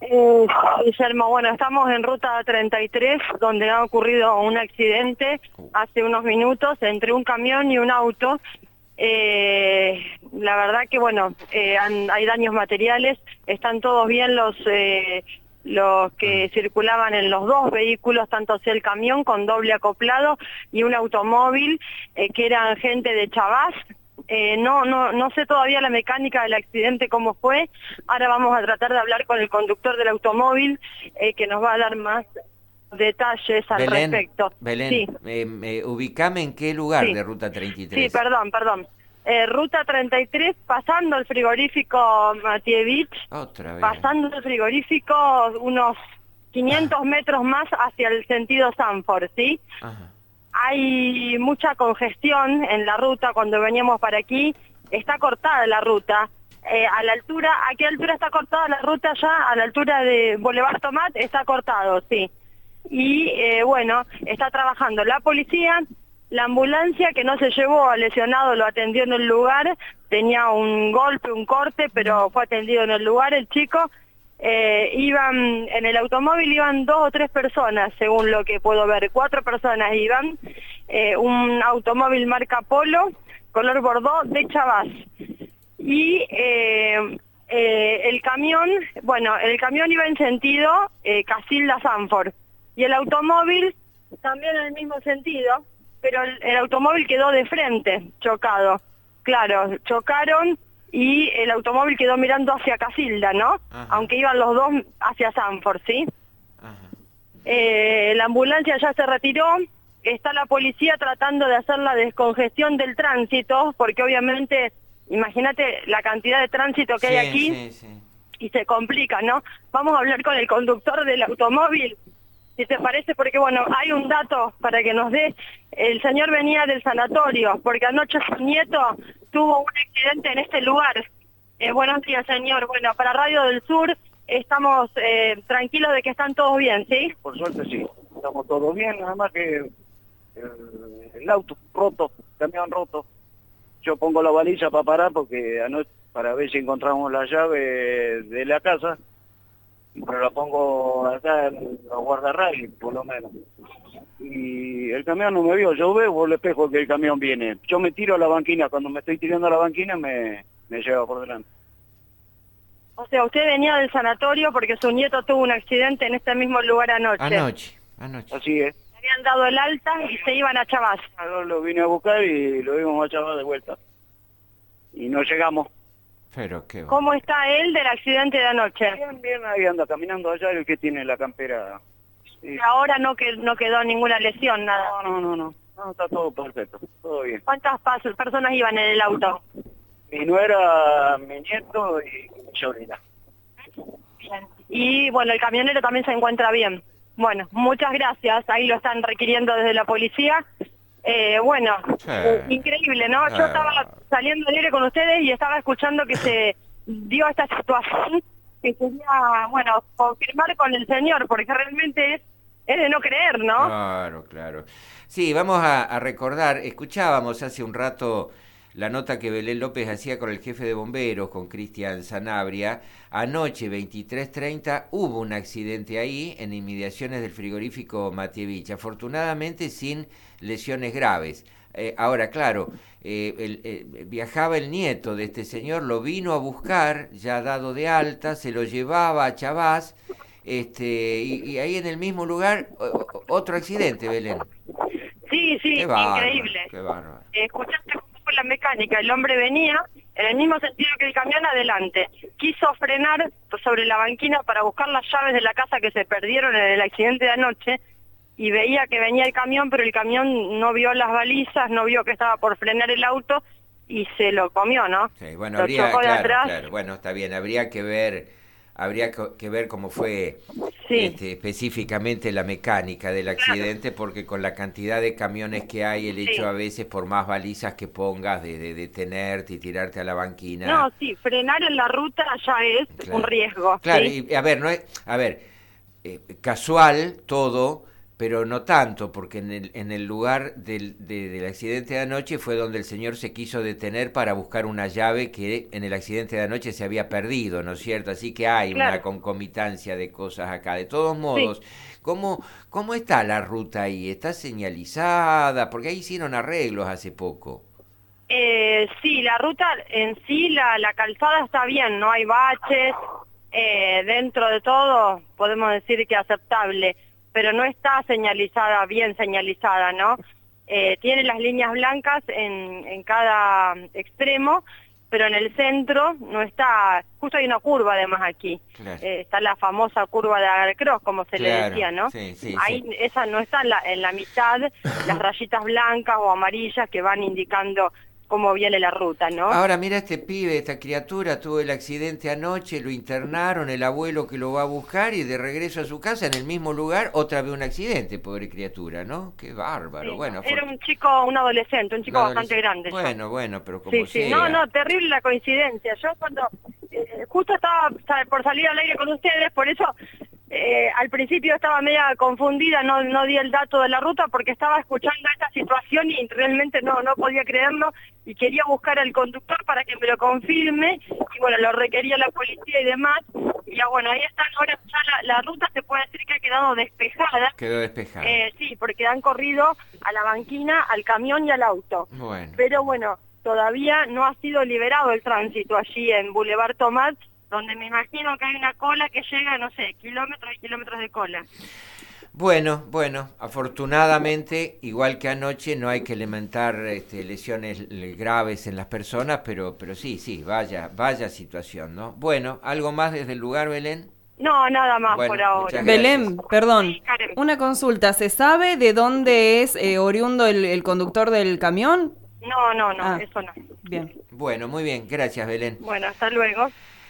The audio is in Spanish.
Guillermo, bueno, estamos en ruta 33, donde ha ocurrido un accidente hace unos minutos entre un camión y un auto. La verdad que, bueno, hay daños materiales, están todos bien los que circulaban en los dos vehículos, tanto hacia el camión con doble acoplado y un automóvil que eran gente de Chavás. No sé todavía la mecánica del accidente cómo fue. Ahora vamos a tratar de hablar con el conductor del automóvil que nos va a dar más detalles al respecto. Belén, Sí, ubicame en qué lugar sí, de Ruta sí, 33. perdón. Ruta 33, pasando el frigorífico Matievich, Otra vez. pasando el frigorífico unos 500 metros más hacia el sentido Sanford, ¿sí? Ajá. Hay mucha congestión en la ruta cuando veníamos para aquí, está cortada la ruta. ¿A qué altura está cortada la ruta ya? A la altura de Boulevard Tomat está cortado, sí. Y bueno, está trabajando la policía, la ambulancia que no se llevó al lesionado, lo atendió en el lugar, tenía un golpe, un corte, pero fue atendido en el lugar el chico. En el automóvil iban 2 o 3 personas, según lo que puedo ver, 4 personas iban, un automóvil marca Polo, color Bordeaux de Chavás. Y el camión iba en sentido Casilda-Sanford, y el automóvil también en el mismo sentido, pero el automóvil quedó de frente, chocado. Claro, chocaron y el automóvil quedó mirando hacia Casilda, ¿no? Ajá. Aunque iban los dos hacia Sanford, ¿sí? Ajá. La ambulancia ya se retiró, está la policía tratando de hacer la descongestión del tránsito, porque obviamente, imagínate la cantidad de tránsito que hay aquí, Sí. y se complica, ¿no? Vamos a hablar con el conductor del automóvil, si te parece, porque bueno, hay un dato para que nos dé. El señor venía del sanatorio, porque anoche su nieto tuvo un accidente en este lugar. Buenos días, señor. Bueno, para Radio del Sur estamos tranquilos de que están todos bien, ¿sí? Por suerte sí, estamos todos bien, nada más que el auto roto, camión roto. Yo pongo la baliza para parar porque anoche, para ver si encontramos la llave de la casa, pero la pongo acá en la guardarray, por lo menos. Y el camión no me vio, yo veo por el espejo que el camión viene. Yo me tiro a la banquina, cuando me estoy tirando a la banquina me lleva por delante. O sea, usted venía del sanatorio porque su nieto tuvo un accidente en este mismo lugar anoche. Anoche. Así es. Le habían dado el alta y se iban a Chavás. Lo vine a buscar y lo íbamos a Chavás de vuelta. Y no llegamos. Pero qué va. ¿Cómo está él del accidente de anoche? Bien, ahí anda caminando allá, el que tiene la campera. Sí. Ahora no quedó ninguna lesión, nada. No, está todo perfecto, todo bien. ¿Cuántas personas iban en el auto? Mi nuera, mi nieto y mi sobrina. Y bueno, el camionero también se encuentra bien. Bueno, muchas gracias, ahí lo están requiriendo desde la policía. Increíble, ¿no? Yo estaba saliendo libre con ustedes y estaba escuchando que se dio esta situación que quería, bueno, confirmar con el señor, porque realmente es de no creer, ¿no? Claro. Sí, vamos a recordar, escuchábamos hace un rato la nota que Belén López hacía con el jefe de bomberos, con Cristian Sanabria. Anoche, 23:30, hubo un accidente ahí, en inmediaciones del frigorífico Matievich, afortunadamente sin lesiones graves. Ahora, claro, viajaba el nieto de este señor, lo vino a buscar, ya dado de alta, se lo llevaba a Chavás, y ahí en el mismo lugar, otro accidente, Belén. Sí, Qué bárbaro, increíble. qué bárbaro. Escuchaste cómo fue la mecánica, el hombre venía en el mismo sentido que el camión adelante. Quiso frenar sobre la banquina para buscar las llaves de la casa que se perdieron en el accidente de anoche y veía que venía el camión, pero el camión no vio las balizas, no vio que estaba por frenar el auto y se lo comió, ¿no? Sí, bueno, Lo chocó de atrás. claro, bueno, está bien, habría que ver cómo fue Sí. específicamente la mecánica del accidente, porque con la cantidad de camiones que hay, el hecho a veces, por más balizas que pongas, de detenerte y tirarte a la banquina. No, sí, frenar en la ruta ya es un riesgo. Claro, ¿sí? y a ver, casual todo, pero no tanto, porque en el lugar del accidente de anoche fue donde el señor se quiso detener para buscar una llave que en el accidente de anoche se había perdido, ¿no es cierto? Así que hay una concomitancia de cosas acá. De todos modos, sí. ¿Cómo está la ruta ahí? ¿Está señalizada? Porque ahí hicieron arreglos hace poco. Sí, la ruta en sí, la calzada está bien, no hay baches, dentro de todo podemos decir que aceptable, pero no está señalizada, bien señalizada, ¿no? Tiene las líneas blancas en cada extremo, pero en el centro no está, justo hay una curva además aquí, claro. Está la famosa curva de Agarcross, como se le decía, ¿no? Sí, ahí sí. Esa no está en la mitad, las rayitas blancas o amarillas que van indicando cómo viene la ruta, ¿no? Ahora mira este pibe, esta criatura, tuvo el accidente anoche, lo internaron, el abuelo que lo va a buscar y de regreso a su casa en el mismo lugar, otra vez un accidente, pobre criatura, ¿no? Qué bárbaro. Sí, bueno, era un chico, un adolescente, un chico bastante grande. Bueno, pero como sea. Sí, no, terrible la coincidencia. Yo cuando justo estaba por salir al aire con ustedes, por eso al principio estaba media confundida, no di el dato de la ruta porque estaba escuchando esta situación y realmente no podía creerlo y quería buscar al conductor para que me lo confirme y bueno, lo requería la policía y demás y ya bueno, ahí están, ahora ya la ruta se puede decir que ha quedado despejada. Quedó despejada. Sí, porque han corrido a la banquina, al camión y al auto. Bueno. Pero bueno, todavía no ha sido liberado el tránsito allí en Boulevard Tomat, donde me imagino que hay una cola que llega, no sé, kilómetros y kilómetros de cola. Bueno, afortunadamente, igual que anoche, no hay que lamentar lesiones graves en las personas, pero sí, vaya situación, ¿no? Bueno, ¿algo más desde el lugar, Belén? No, nada más por ahora. Belén, perdón, sí, Karen. Una consulta, ¿se sabe de dónde es oriundo el conductor del camión? No, eso no. Bien. Bueno, muy bien, gracias, Belén. Bueno, hasta luego.